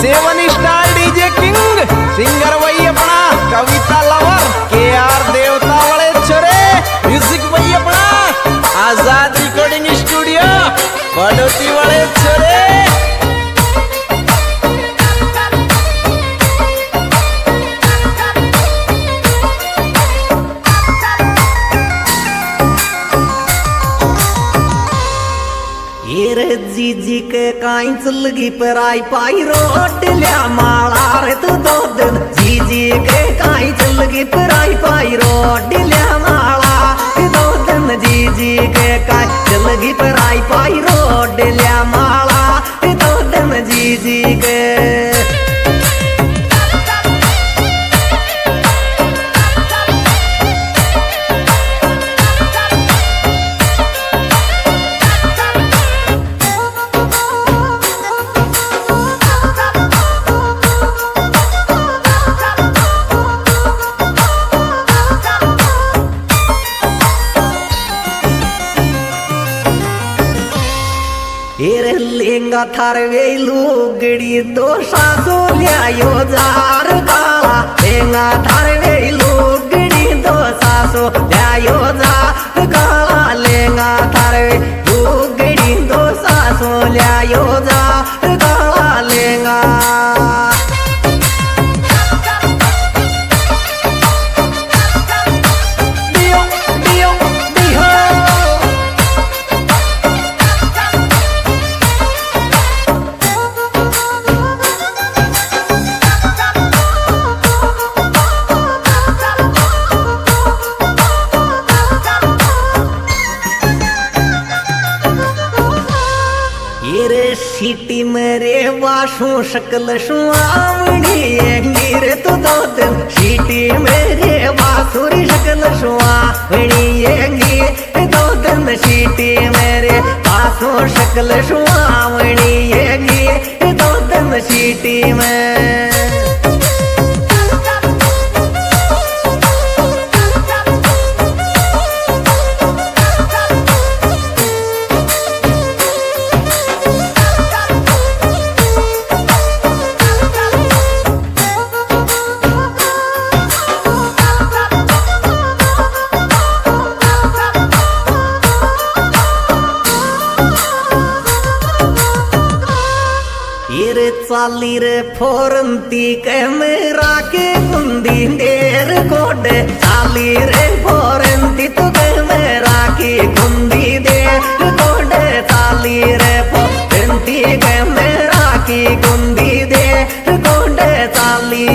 Seven star DJ king singer वही अपना कविता lover KR देवता वाले छोरे म्यूजिक वही अपना आजाद रिकॉर्डिंग स्टूडियो बड़ोती वाले छोरे। जीजी के काई चलगी पर आई पाई रोट लिया माला रे तू दो दिन जीजी के काई चलगी पर आई पाई रोट लिया माला दो दिन जीजी के काई चलगी पर आई पाई रोट लिया माला दो दिन जीजी के लेंगा थार वे लुगड़ी दो सासो लियायो जार काला लेंगा थार वे लुगड़ी दो सासो लियायो जार काला लेंगा थार वे लुगड़ी दो सासो लियायो जार काला लेंगा सीटी मेरे वाशु शकल सुआवनी गिरे तो दो दिन सीटी मेरे वासुरी शकल सुआवनी गिरे दो दिन सीटी मेरे वासु शकल सुआवनी गिरे दो दिन सीटी में चाली रे फोरंती कैमरा के कुंदी देर कोड चाली रे फोरंती तो कैमरा की कुंदी देर कोड चाली रे फोरंती कैमरा की कुंदी देर कोड चाली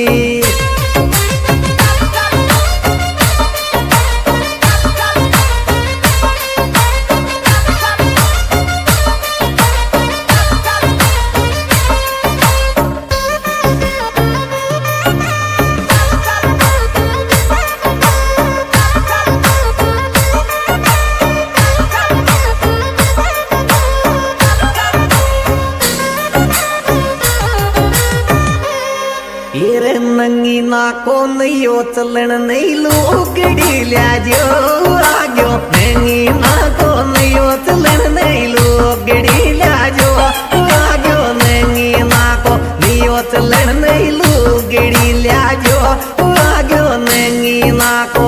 नंगी ना को नहीं चलन नहीं लुगड़ी लिया जो आग्यो नंगी ना को नहीं चलन नहीं लुगड़ी लिया जो आग्यो नंगी ना को नहीं चलन नहीं लुगड़ी लिया जो आग्यो नंगी ना को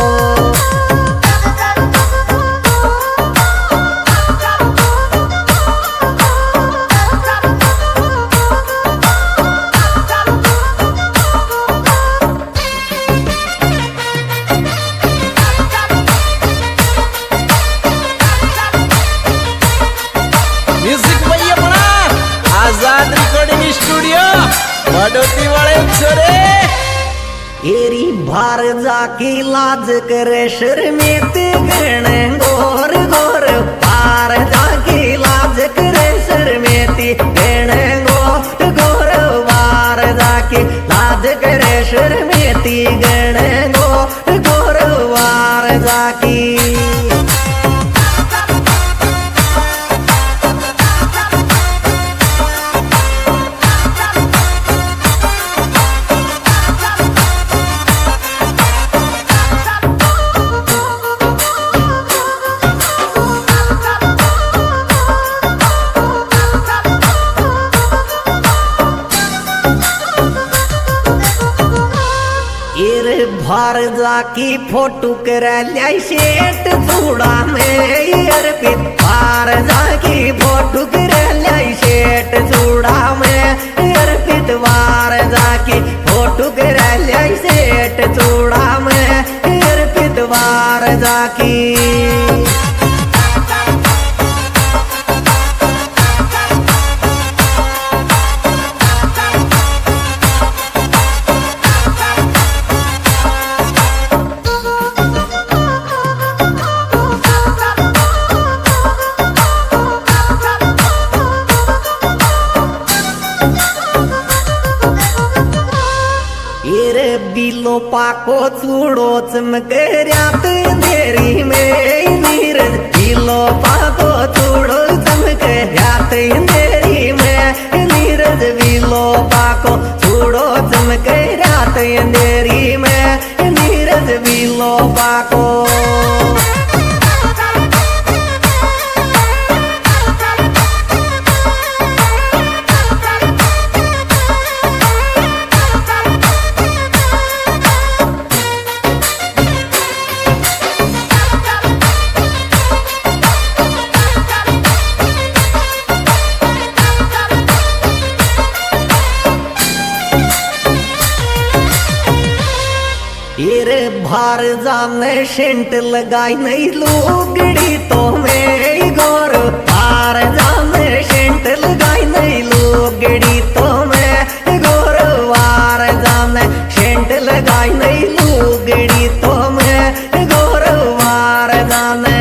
आजाद रिकॉर्डिंग स्टूडियो बड़ोती वाले छोरे एरी भार जाकी लाज करे शर्मेत गण गोर गोर भार जाकी लाज करे शर्मेती गण गोर गोर भार जाकी लाज करे शर्मेती गण गोर गोर भार जाकी बार जाकी फोटो करायला शेट चुडा में अर्पित बार जाकी फोटो करायला शेट चुडा में अर्पित बार जाकी फोटो करायला शेट चुडा में अर्पित बार जाकी बिलो पाको चूड़ो चमकर्यात अंधेरी में नीरज बिलो पाको चूड़ो चमकर्यात अंधेरी में नीरज बिलो पाको चूड़ो चमकर्यात अंधेरी में नीरज बिलो पाको भार जाने सेंट लगाई नहीं लुगड़ी तो मैं गौर भार जाने सेंट लगाई नहीं लुगड़ी तो मैं गौर वार जाने सेंट लगाई नहीं लुगड़ी तो मैं गौर वार जाने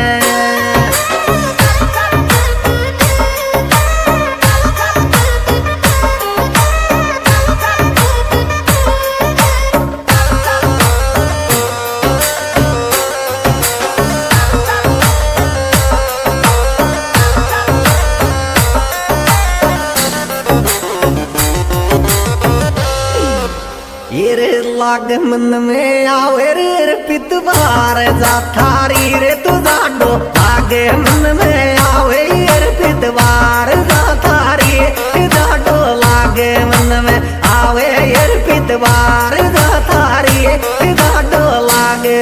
लाग मन में आवे रे पित बार जा थारी रे तू जाडो लागे मन में आवे रे पित बार जा थारी जाडो लागे मन में आवे रे पित बार जा थारी जाडो लागे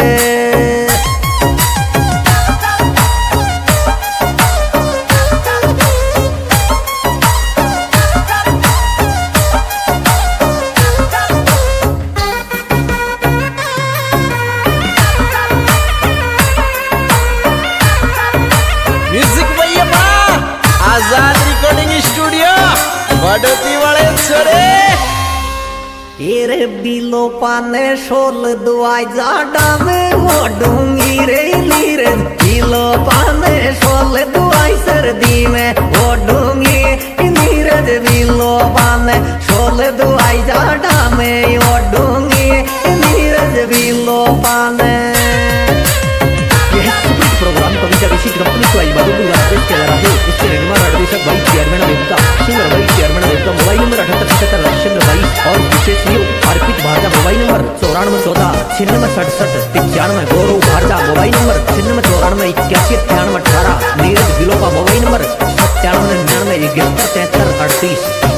आजाद रिकॉर्डिंग स्टूडियो बड़ोती वाले छोरे बिलो पाने शोल दुआई जाडा में हो डूंगी रे लीरे बिलो पाने शोल दुआई सर्दी में हो डूंगी नीरज बिलो पाने शोल दुआई जाडा में हो डूंगी नीरज बिलो पाने प्रोग्राम कविता विशिष्ट कंपनी को आई बाबू का पेश किया जा रहा है। इसके निर्माण निर्देशक भाई चेयरमैन देवता सिंगर भाई चेयरमैन देवता मोबाइल नंबर 7875 और विशेष Arpit Bharja mobile number 9414 9667 95 Gaurav Bharja mobile number 9694 81 98 18 Neeraj Bilopa mobile number 9799 71 73 38